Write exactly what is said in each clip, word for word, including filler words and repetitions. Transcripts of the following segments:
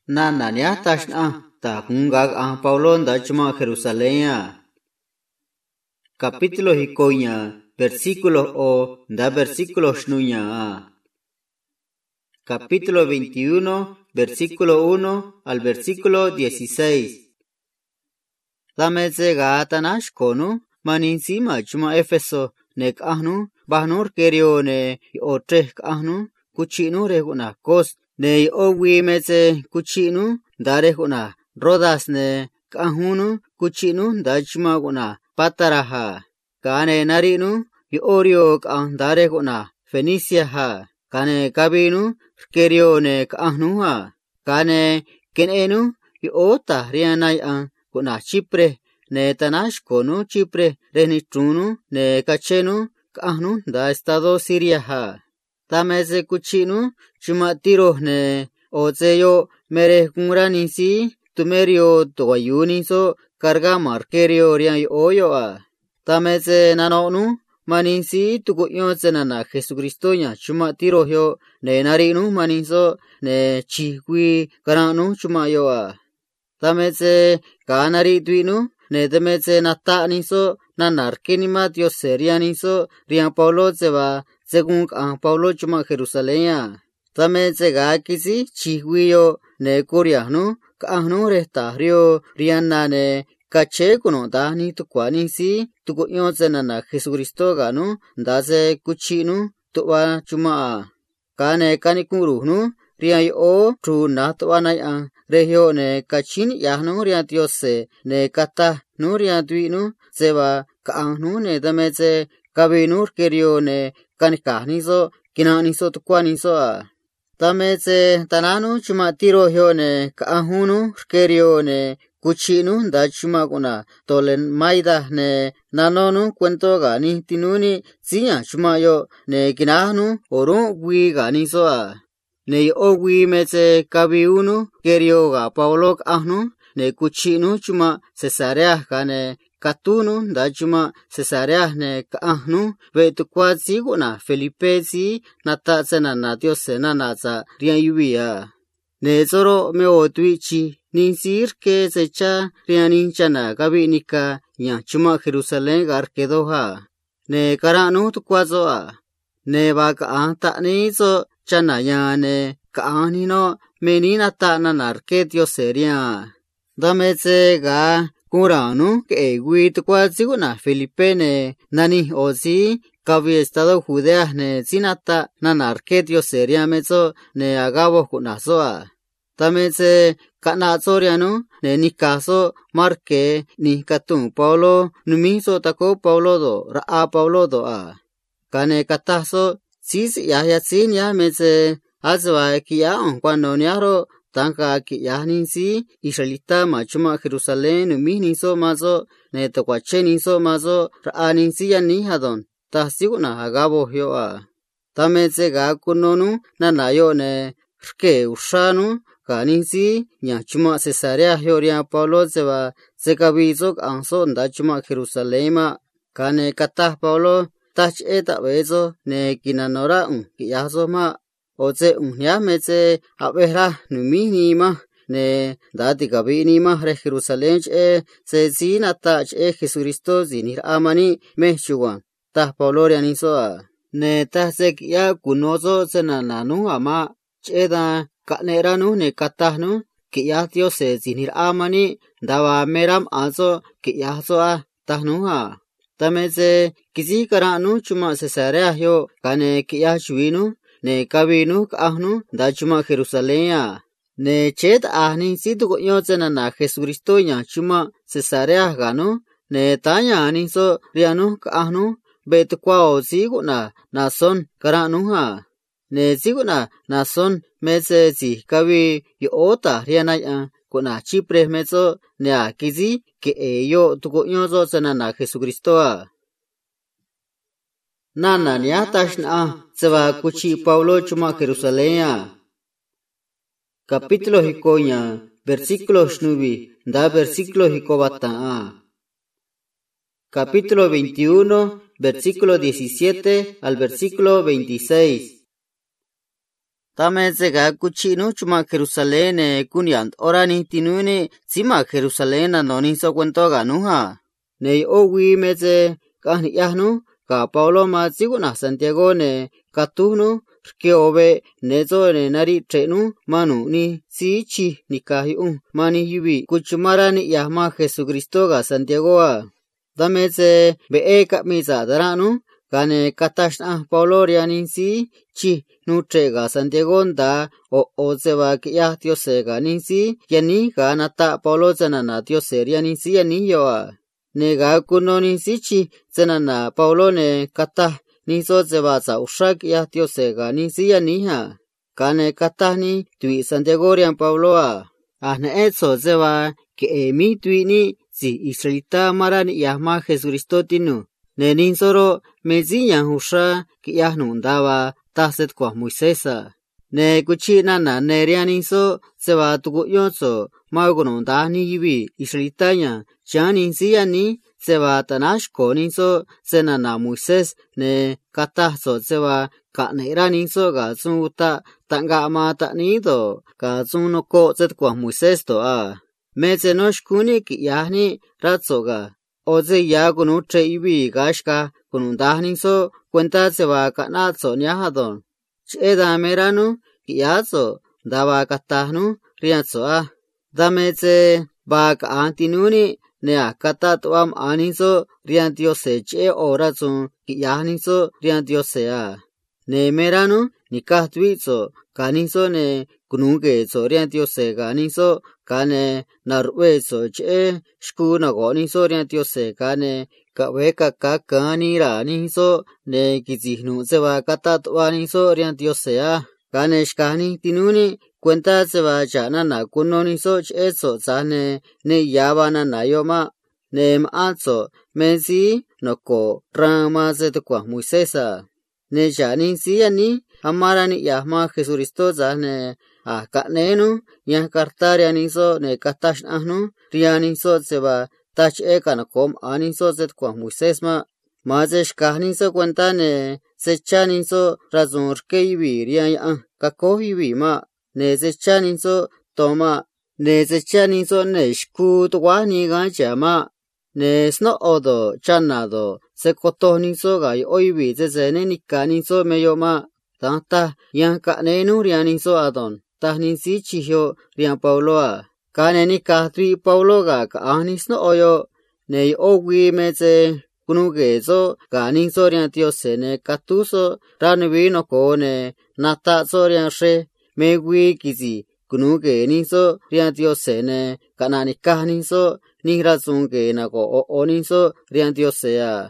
Nanania tashna ta kungag ang Paulo da chuma Jerusalén. Capítulo hikoña, versículo o da versículo shnuña. Capítulo veintiuno, versículo uno al versículo dieciséis. Dameze gatanash konu maninsima chuma Efeso nek ahnu bahnur kerione otrek ahnu kuchinu reguna kos ne owi meze kuchinu dareguna rodas ne kahunu kuchinu dachma guna pataraha kane narinu yorio kah dareguna Fenicia ha kane kabinu kerione kahnu ha kane kenenu yota rianay ang kuna Chipre ne tanash konu Chipre reni trunu ne kachenu kahnu da estado Siria ha tameze kuchinu chuma tiro ne ozeyo mere kunranisi tumerio toyuniso carga markerio rian oyo a tameze nanonu maninsi tukuyoze nana Jesucristo nya chuma tiro yo ne narinu maninso ne chihwi karanu chuma yo a tameze kanari duinu ne demeze nata niso nanarkenima Dios serianiso rian Paulo zeba según ang Paulo chuma Jerusalén tameze gakisi chihwiyo ne koreanu kaahnu restario rian nane kache kuno dani tukwani si tukuyoze nana Jesucristo ganu ndaze kuchinu tuwa chuma kane kanikuruhnu rian yo tru na tuwa nay ang regio ne kachin yahnu rian Diose ne kata nu rian duinu zeba kaahnu ne dameze kabinur kerio ne kanikahniso kinaniso tukwaniso a tameze tananu chuma tiro hyo ne kaahunu kerio ne kuchinu da chuma kuna tolen maida ne nanonu cuento gani tinuni siya chuma yo ne kinahnu oru gui gani so a ne ogui meze kabiunu kerio ga Paulo ahnu ne kuchinu chuma Cesarea kane katunu da chuma Cesarea ne kaahnu ve tukwazi guna Felipe si nata sena na Dios sena na za rian yuia ne zoro me otwichi ninsir ke secha rianin chana gabinika nya chuma Jerusalén garkedoha ne karanu tukwazo a ne ba ka ta ni zo chana ya ne kaani no menina ta na narke Dios seria dameze ga kuranu ke gui tukwazi guna Felipe ne nani ozi kabi estado Judea ne sinata na narke Dios seria mezo ne agabo kunazo a tameze kana zorianu ne nikaso marke ni katun Paulo numiso tako Paulo do ra Paulo do a kane kataso sis ya ya sin ya meze azwa kia on cuando niaro tanka kia ninsi Israelita machuma Jerusalén numiniso mazo ne tokwacheniso mazo ra ninsi ya ni hadon tasiguna agabo hyo a tameze ga kunonu nanayo ne rke ushanu kaninsi nya chuma Cesarea hyoria Paulo zeba zekabizok anso nda chuma Jerusalén ma kane kata Paulo tach eta bezo ne kinanora un kiyazo ma oze un ya meze abera numini ma ne dati kabini ma re Jerusalén e se zina tach e Jesucristo zinir amani mechuwan ta Paulo rianiso ne tasek ya kunozo senananu ama cheda kaneranu ne katahnu kiya Dios se zinir amani dawa meram azo kiyazo a tahnu ha tameze kisi karanu chuma Cesarea hyo kane kiya chuinu ne kabinu kahnu da chuma Jerusalén ne chet ahni situ yozena na Jesucristo nya chuma Cesarea ganu ne tanya ani so rianu kahnu betukwa osiguna nason karanu ha ne siguna nason meze zi kabi yota rianay kuna Chipre mezo ne akizi ke eyo tukuyozo zena na Jesucristo a nana nya tashna zeba kuchi Paulo chuma Jerusalén capítulo hikoña versículo shnubi da versículo hikobata capítulo veintiuno versículo diecisiete al versículo veintiséis Tamezega kuchinu chuma Jerusalén kunyant orani tinuni sima Jerusalén noni so cuento ganuha. Nei owi meze kahni yahnu ka Paulo ma siguna Santiago ne katunu rkiobe nezo ne nari trenu manu ni sichi ni kahiu mani yubi kuchumarani yahma Jesucristo ga Santiago a. Dameze be ka misa daranu kane katashna Paulo rianin si chi nutrega Santiago da o ozeba kia tiosega ninsi yani ganata Paulo zanana tioseria ninsi yani yoa. Nega kuno ninsi chi zanana Paulo ne kata niso zeba za ushak ya tiosega ninsi yani ha. Kane kata ni tui Santiago rian Paulo a. Ahna etso zeba ke emi tui ni si Israelita marani yahma Jesucristo tinu. Ne ninsoro mezi yang husha ki yahnu ndaba taset kwa Moisesa. Ne kuchina na ne rianinso seba tuku yonso magono ndani yibi Israelitanya chaninsi yani seba tanashko ninso sena na Moises ne kataso seba ka neiraninso ga tsuta tanga ma ta nido ka tsuno ko zet kwa Moises to a. Meze noshkuni ki yahni ratsoga. Oze ya kunu tre ibi gashka kunu dahninso cuenta seba kanatso nyahadon. Cheda meranu kiyazo daba katahnu rianzo a. Dameze ba ka antinuni ne akata tuam aninso riantio se che oratsun kiyahninso riantio se a. Ne meranu nikahtuizo kaninso ne kunuge so riantio se ganinso kane narwe so che shku na goni so riantio se kane kawe kaka kani ra ni so ne kizihnu seba kata tuani so riantio se a kane shkani tinuni cuenta seba chana na kunoni so che so sane ne yabana na yoma ne maatso mensi noko rama se tukwa Moisesa ne jani si yani amarani yahma Jesucristo zane a kanenu ya kartar yaniso ne katash ahnu rianiso seba tach ekan kom aniso zet kwa Moises ma mazesh kahniso cuenta ne sechaniso razon rkeibi rian kakohibi ma ne sechaniso toma ne sechaniso ne shku twani gancha ma ne sno odo chanado se kotoniso ga oibi zezene nikaniso meyo ma tanta yan kanenu rianiso adon tahninsi chihyo rian Paulo a. Kaneni kahtri Paulo ga kaanisno oyo ne owi meze kunugezo kaninso rian tiose ne katuso ranvino kone natazo rian she megwi kizi kunuge ninso rian tiose ne kanani kahninso nihrazunge nako o oninso rian tiose a.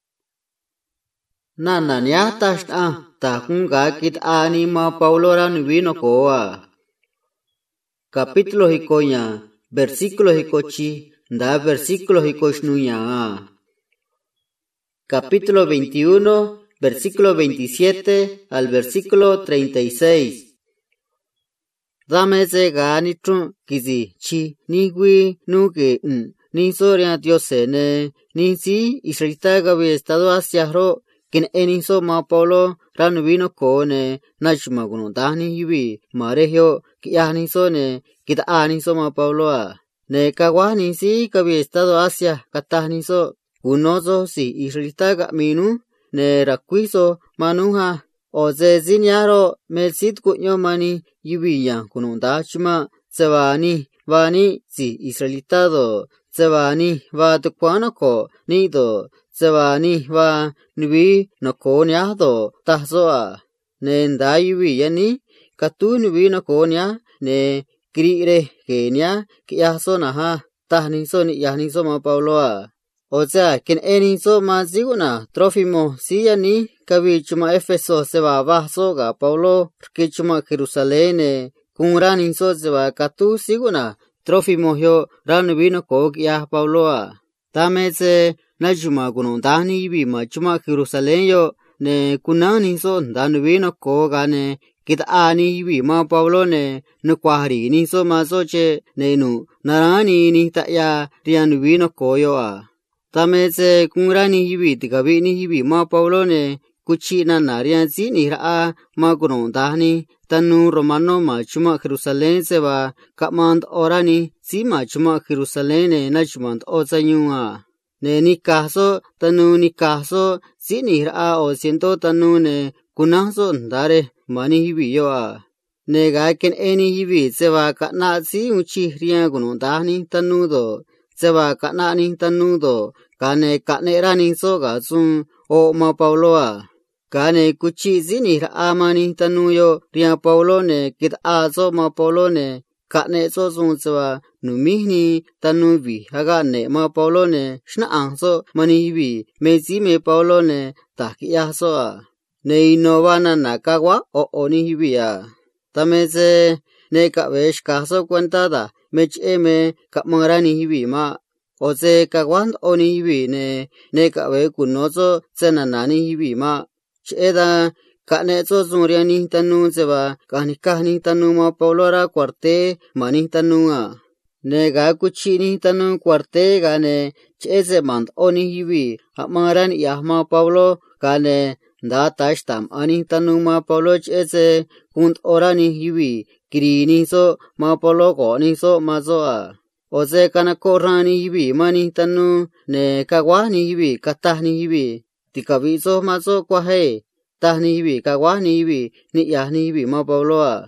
Nana niatash a takunga kit anima Paulo ranvino koa. Capítulo hikoña, versículo hikochi, da versículo hikoshnuya. Capítulo veintiuno, versículo veintisiete al versículo treinta y seis. Dame se ganitru kizi chi nigui nuke n ni soria diosene ni si Israelita gabi estado asiahro kin eniso ma Paulo ranvino kone nachmaguno dani yubi marehyo kianiso ne kita aniso ma Paulo a ne kawani si gabi estado asia kataniso unozo si Israelita gaminu ne raquiso manuha o zezinyaro melsit kunyo mani yubi ya kunundachma sevani vani si Israelitado sevani va tukwanoko nido sevani va nubi noko nyado tahzoa ne ndayubi yani katu nubi noko nya ne krire kenya kiaso naha tahniso ni yahniso ma Paulo a. O sea, quien eniso más diguna, Trófimo, si yani, kabi chuma Efeso se va bajo ga Paulo, que chuma Jerusalén, kun raninso se va katu siguna, Trófimo yo ran vino kog ya Paulo a. Tameze na chuma kunun dani ibi ma chuma Jerusalén yo, ne kunaninso dan vino kogane, kita ani ibi ma Paulo ne, no kwahri ninso masoche, ne nu, narani ni ta ya, rian vino koyo a. Tameze kunrani hibi tikabi ni hibi ma Paulo ne kuchi na narian si ni ra ma kuno dahni tanu romano ma chuma Jerusalén se va kamand orani si ma chuma Jerusalén ne na chumand ozanyua ne ni kaso tanu ni kaso si ni ra o siento tanu ne kunaso ndare mani hibi yo a ne ga ken eni hibi se va kana si uchi rian kuno dahni tanu do se va kana ni tanu do kane kane rani so ga sun o ma Paulo a kane kuchi zini ra mani tanu yo ria Paulo ne kit a so ma Paulo ne kane so sun swa numihni tanu vi haga ne ma Paulo ne shna ang so mani vi me si me Paulo ne ta ki ya so a ne inova na nakawa o oni vi a tame se ne ka vesh ka so cuenta da me che me ka marani vi ma o se kagwan oni hibi ne ne ka we kunozo tsena nani hibi ma cheda ka ne zo zuriani tanu zeba kani kani tanu ma Paulo ra cuarte mani tanu a ne ga kuchini tanu cuarte ga ne cheze mand oni hibi hamaran ya ma Paulo ka ne da tashtam ani tanu ma Paulo cheze kunt orani hibi kirini so ma Paulo ko ni so ma zo a Oze kana korani hibi mani tanu ne kawani hibi katahni hibi tikavizo mazo kwahe tahni hibi kawani hibi ni yahni hibi ma Paulo a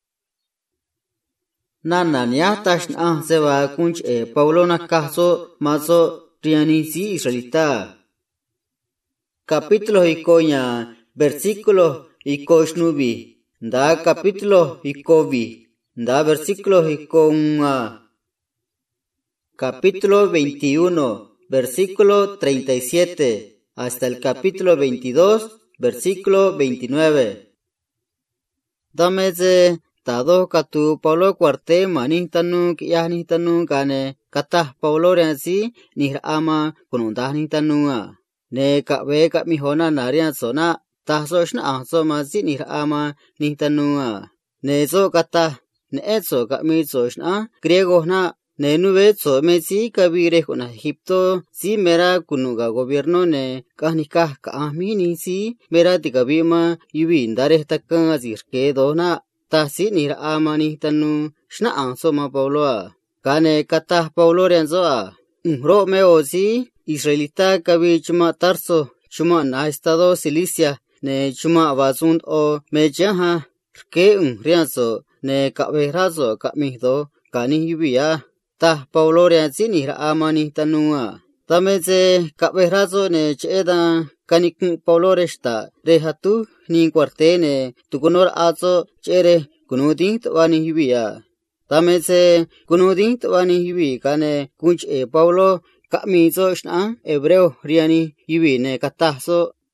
nana nya tashna seba kunch e Paulo na kaso mazo riani si israelita capítulo ikonya versículo ikoshnubi da capítulo ikobi da versículo ikonga Capítulo veintiuno, versículo treinta y siete, hasta el capítulo veintidós, versículo veintinueve. Dameze, tado katu Paulo cuarte manintanu kiyahnitanu kane, katah Paulo riansi, nihama kunundahnitanu. Ne kabe kamihona narian sona, tahsoshna ahso masi nihama nitanu. Ne so katah, ne etso kamisoshna, griego na, ne nube so me si kabire con Egipto si mera kunuga gobierno ne kahnika kahmini si mera tikabima yubi ndare takka azir ke dona ta si nira amani tanu shna anso ma Paulo a kane kata Paulo renzo a ro me o si israelita kabi chuma Tarso chuma na estado Cilicia ne chuma abasunt o me jaha ke un renzo ne kaberazo kamihdo kani yubia ta Paulo riansi ni amani tanua tameze kaberazo ne cheda kanik Paulo resta rehatu ni cuartene tukunor azo chere kunudin twani hibia tameze kunudin twani hibi kane kunch e Paulo kamizo shna hebreo riani hibi ne kataso